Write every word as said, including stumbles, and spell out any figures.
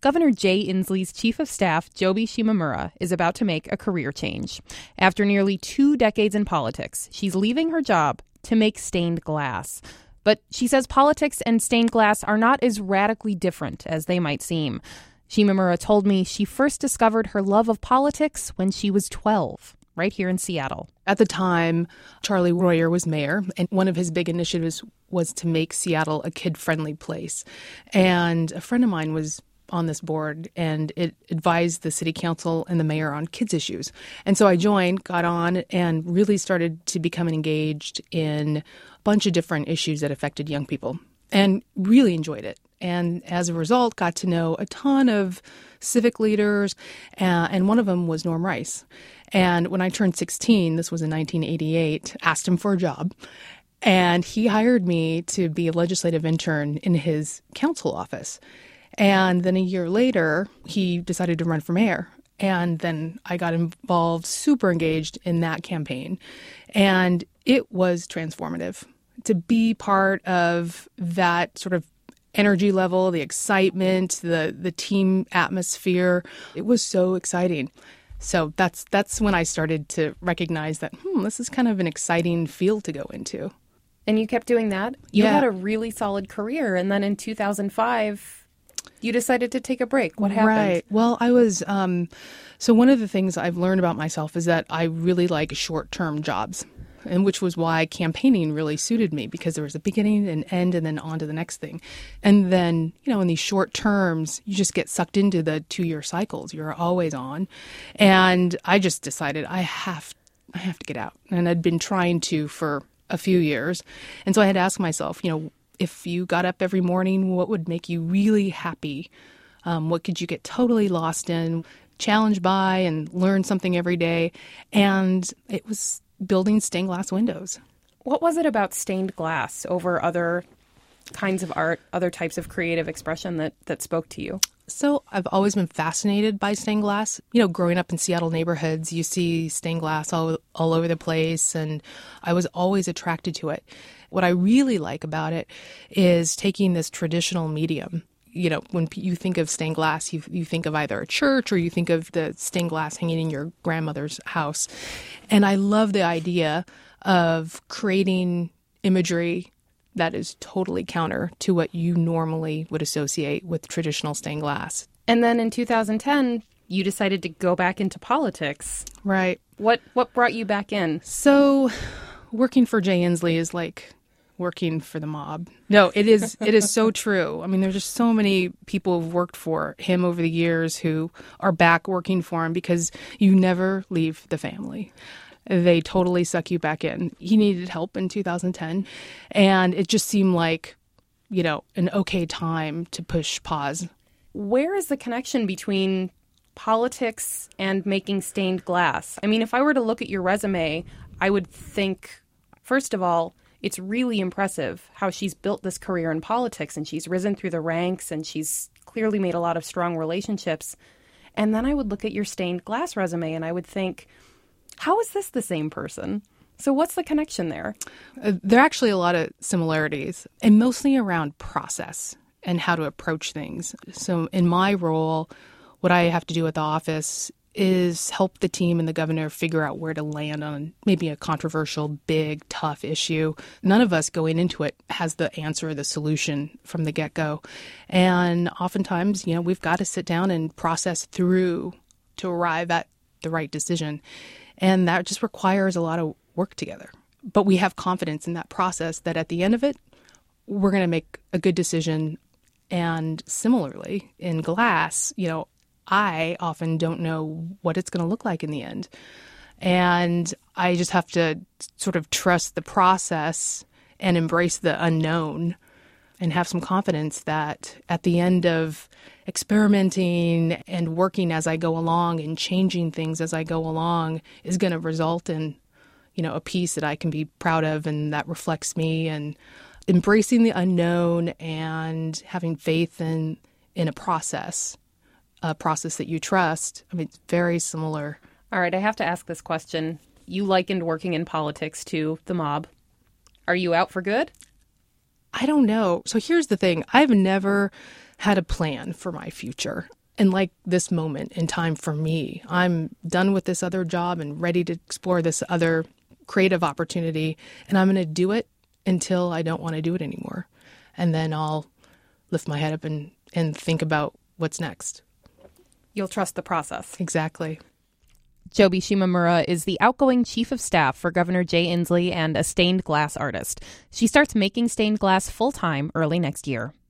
Governor Jay Inslee's chief of staff, Joby Shimamura, is about to make a career change. After nearly two decades in politics, she's leaving her job to make stained glass. But she says politics and stained glass are not as radically different as they might seem. Shimamura told me she first discovered her love of politics when she was twelve, right here in Seattle. At the time, Charlie Royer was mayor, and one of his big initiatives was to make Seattle a kid-friendly place. And a friend of mine was on this board, and it advised the city council and the mayor on kids issues. And so I joined, got on, and really started to become engaged in a bunch of different issues that affected young people, and really enjoyed it. And as a result, got to know a ton of civic leaders, uh, and one of them was Norm Rice. And when I turned sixteen, this was in nineteen eighty-eight, asked him for a job, and he hired me to be a legislative intern in his council office. And then a year later, he decided to run for mayor. And then I got involved, super engaged in that campaign. And it was transformative to be part of that sort of energy level, the excitement, the the team atmosphere. It was so exciting. So that's that's when I started to recognize that, hmm, this is kind of an exciting field to go into. And you kept doing that? You Yeah. had a really solid career. And then in two thousand five, you decided to take a break. What happened? Right. Well, I was, um, so one of the things I've learned about myself is that I really like short-term jobs, and which was why campaigning really suited me, because there was a beginning, an end, and then on to the next thing. And then, you know, in these short terms, you just get sucked into the two-year cycles. You're always on. And I just decided I have, I have to get out. And I'd been trying to for a few years. And so I had to ask myself, you know, if you got up every morning, what would make you really happy? Um, what could you get totally lost in, challenged by, and learn something every day? And it was building stained glass windows. What was it about stained glass over other kinds of art, other types of creative expression that, that spoke to you? So I've always been fascinated by stained glass. You know, growing up in Seattle neighborhoods, you see stained glass all, all over the place, and I was always attracted to it. What I really like about it is taking this traditional medium. You know, when you think of stained glass, you you think of either a church or you think of the stained glass hanging in your grandmother's house. And I love the idea of creating imagery that is totally counter to what you normally would associate with traditional stained glass. And then in two thousand ten, you decided to go back into politics. Right. What what brought you back in? So working for Jay Inslee is like working for the mob. No, it is it is so true. I mean, there's just so many people who've worked for him over the years who are back working for him because you never leave the family. They totally suck you back in. He needed help in two thousand ten, and it just seemed like, you know, an okay time to push pause. Where is the connection between politics and making stained glass? I mean, if I were to look at your resume, I would think, first of all, it's really impressive how she's built this career in politics, and she's risen through the ranks, and she's clearly made a lot of strong relationships. And then I would look at your stained glass resume and I would think, how is this the same person? So what's the connection there? Uh, there are actually a lot of similarities, and mostly around process and how to approach things. So in my role, what I have to do at the office is help the team and the governor figure out where to land on maybe a controversial, big, tough issue. None of us going into it has the answer or the solution from the get-go. And oftentimes, you know, we've got to sit down and process through to arrive at the right decision. And that just requires a lot of work together. But we have confidence in that process that at the end of it, we're going to make a good decision. And similarly, in glass, you know, I often don't know what it's going to look like in the end. And I just have to sort of trust the process and embrace the unknown and have some confidence that at the end of experimenting and working as I go along and changing things as I go along is going to result in, you know, a piece that I can be proud of and that reflects me, and embracing the unknown and having faith in, in a process. A process that you trust. I mean, it's very similar. All right, I have to ask this question. You likened working in politics to the mob. Are you out for good? I don't know. So here's the thing. I've never had a plan for my future. And like this moment in time for me, I'm done with this other job and ready to explore this other creative opportunity. And I'm going to do it until I don't want to do it anymore. And then I'll lift my head up and, and think about what's next. You'll trust the process. Exactly. Joby Shimamura is the outgoing chief of staff for Governor Jay Inslee and a stained glass artist. She starts making stained glass full-time early next year.